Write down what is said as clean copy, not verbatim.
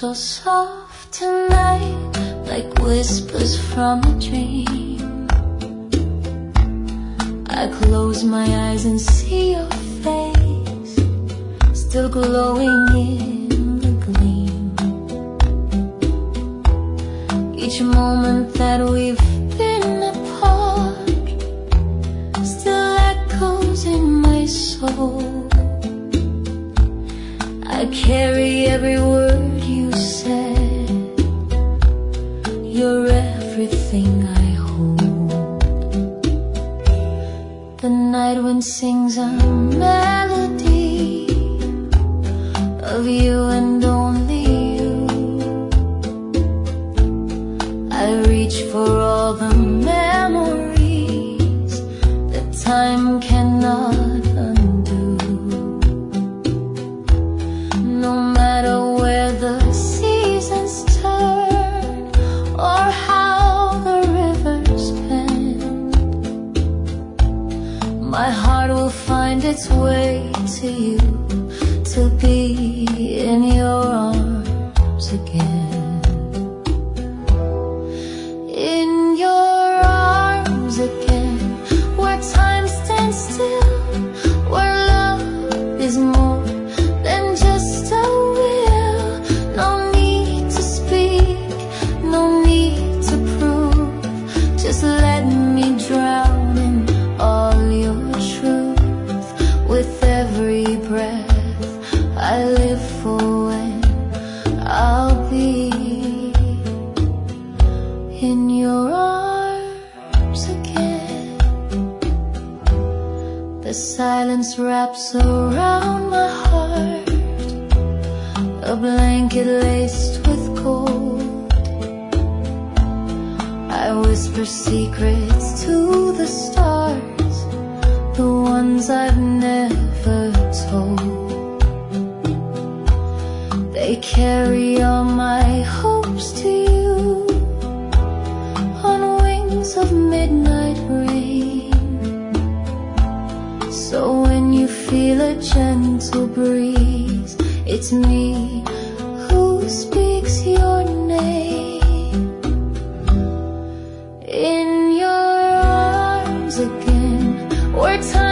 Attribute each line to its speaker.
Speaker 1: so soft tonight, like whispers from a dream. I close my eyes and see your face, still glowing in the gleam. Each moment that we've been apart still echoes in my soul. I carry every word you said. You're everything I hold. The night wind sings a melody of you and only you. I reach for all the memories that time cannot undo. No matter where the seasons turn or how the rivers bend, my heart will find its way to you, to be in your arms again. In your arms again, where time stands still, where love is more than just a will. No need to speak, no need to prove, just let me drown in all your truth. With every breath I live for when I'll be in your arms again. The silence wraps around my heart, a blanket laced with gold. I whisper secrets to the stars, the ones I've never told. They carry all my hopes to you on wings of midnight rain. So when you feel a gentle breeze, it's me who speaks your name. In your arms again, where time